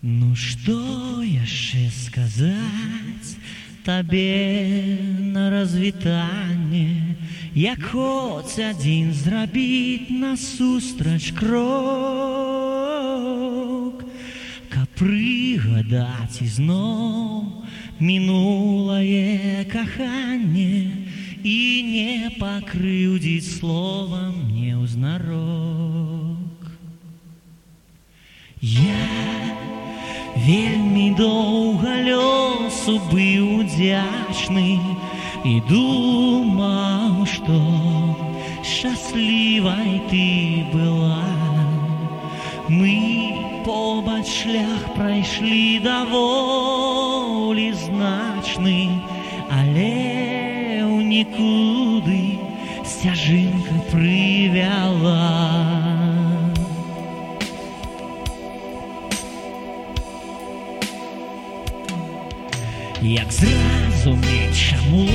Ну што яшчэ сказаць табе на развітанне, як хоць адзін зрабіць насустрач крок, каб прыгадаць ізноў мінулае каханне і не пакрыўдзіць словам неўзнарок. Я вельмі доўга лёсу быў удзячны і думаў, што шчаслівай ты была. Мы побач шлях прайшлі даволі значны, але ў нікуды сцяжынка прывяла. Як зразумець, чаму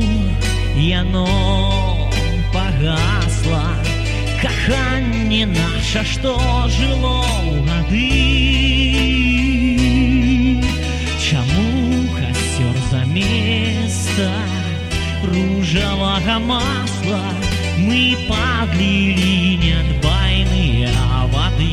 яно пагасла, каханне наша, што жыло ў гады? Чаму касцёр заместа ружавага масла мы падлілі нядбайныя вады?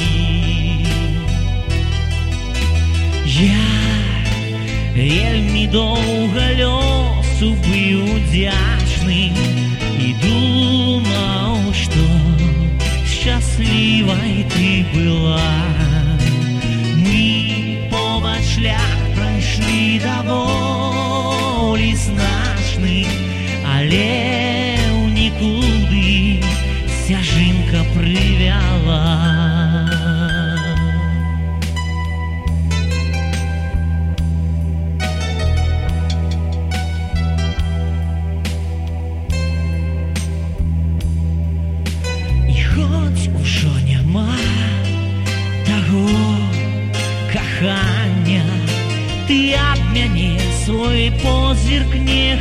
Я вельмі доўга лёсу быў удзячны і думаў, што шчаслівай ты была. Мы побач шлях прайшлі даволі значны, але ў нікуды сцяжынка прывяла. Ужо няма таго кахання, ты ад мяне свой позірк не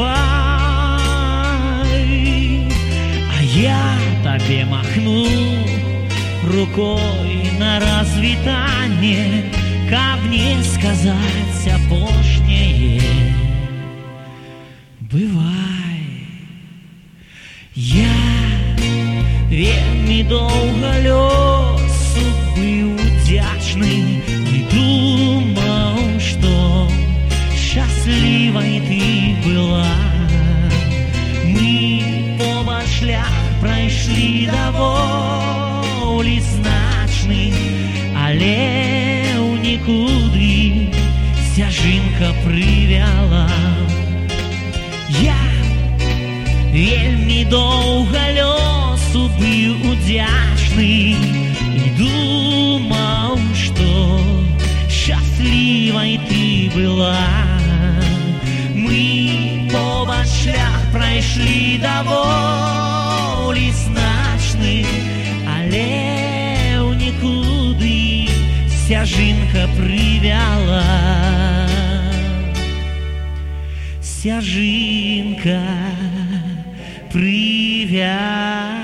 хавай, а я табе махну рукой на развітанне, каб не сказаць апошняе бывай. Я вельмі доўга лёсу быў удзячны і думаў, што шчаслівай ты была. Мы побач шлях прайшлі даволі значны, але ў нікуды сцяжынка прывяла. Я вельмі доўга лёсу быў удзячны і думаў, што шчаслівай ты была. Мы побач шлях прайшлі даволі значны, але ў нікуды сцяжынка прывяла. Сцяжынка прывяла.